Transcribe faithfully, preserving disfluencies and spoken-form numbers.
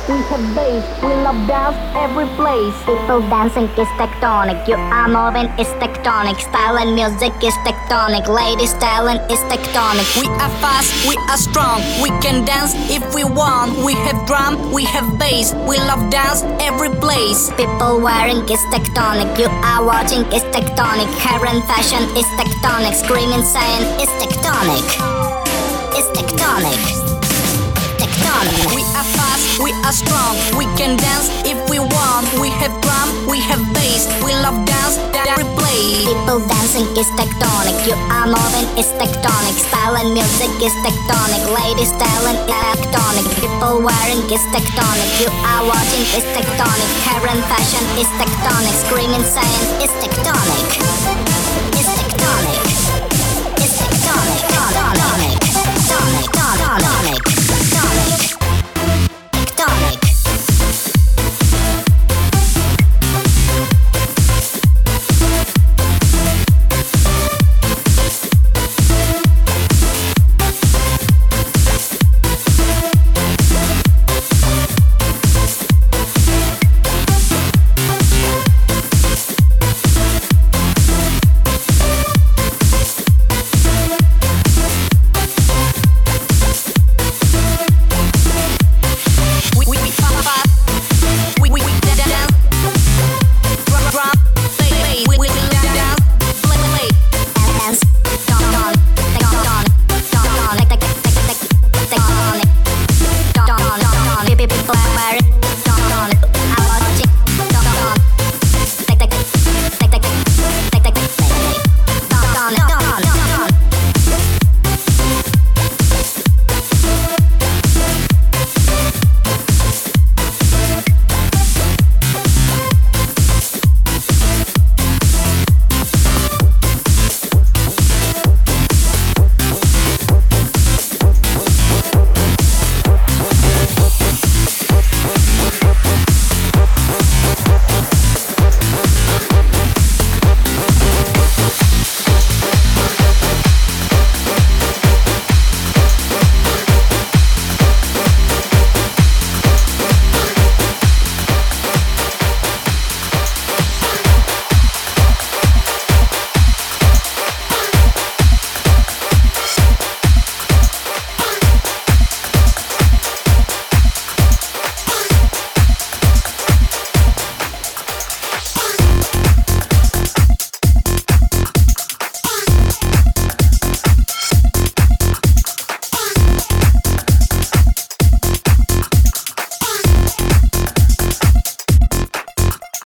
we have bass. We love dance every place. People dancing is tectonic. You are moving is tectonic. Style and music is tectonic. Ladies talent is tectonic. We are fast, we are strong. We can dance if we want. We have drum, we have bass. We love dance every place. People wearing is tectonic. You are watching is tectonic. Current fashion is tectonic. Screaming saying is tectonic. Is tectonic. Tectonic. We are fast, we are strong. We can dance if we want. We have drum, we have bass. We love dance every place. People dancing is tectonic. You are moving is tectonic. Style and music is tectonic. Ladies talent is tectonic. People wearing is tectonic. You are watching is tectonic. Current fashion is tectonic. Screaming saying is tectonic. Is tectonic.